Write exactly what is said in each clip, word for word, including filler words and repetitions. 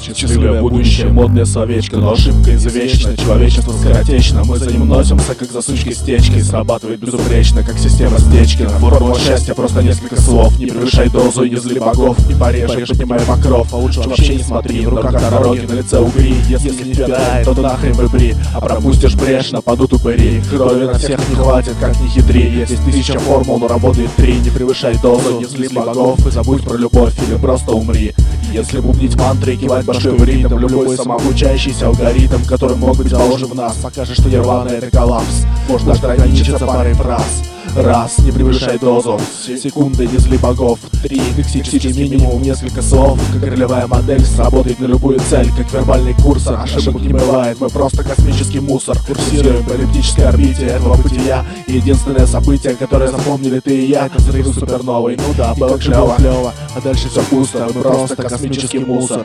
Счастливое будущее, модная словечко, но ошибка извечна. Человечество скоротечно, мы за ним носимся, как за сучкой стечкой. Срабатывает безупречно, как система Стечкина. Формула счастья, просто несколько слов. Не превышай дозу и не зли богов. Не порежь, поднимай покров, а лучше вообще не смотри. В руках дороги, на лице угри. Если не впитает, то нахрен выбри. А пропустишь брешь, нападут упыри. Крови на всех не хватит, как ни хитри. Есть тысяча формул, но работает три. Не превышай дозу, не зли богов. И забудь про любовь или просто умри. Если бубнить мантры и кивать башкой в ритм, любой самообучающийся алгоритм, который мог быть заложен в нас, покажет, что нирвана — это коллапс. Можно ограничиться парой фраз. Раз, не превышай дозу. Секунды, не зли богов. Три, лексический минимум, несколько слов. Как ролевая модель, сработает на любую цель. Как вербальный курсор, ошибок не бывает. Мы просто космический мусор. Курсируем по эллиптической орбите этого бытия. И единственное событие, которое запомнили ты и я, это взрыв суперновой. Ну да, было клево, клево, а дальше все пусто. Мы просто космический мусор.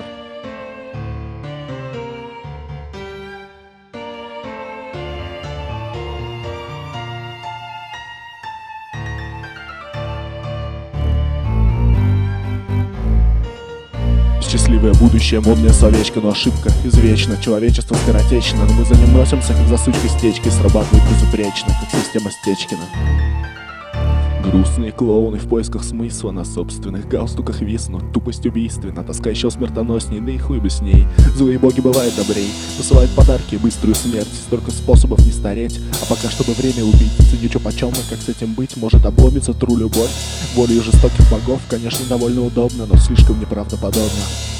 Счастливое будущее, модная словечко, но ошибка извечна. Человечество скоротечно, но мы за ним носимся, как за сучкой стечки. Срабатывает безупречно, как система Стечкина. Грустные клоуны в поисках смысла на собственных галстуках виснут. Тупость убийственна, тоска еще смертоносней, да и хуй бы с ней. Злые боги бывают добрей, посылают подарки, быструю смерть. Столько способов не стареть, а пока чтобы время убить. Ценю чё почем и как с этим быть, может обломиться тру любовь. Волею жестоких богов, конечно, довольно удобно, но слишком неправдоподобно.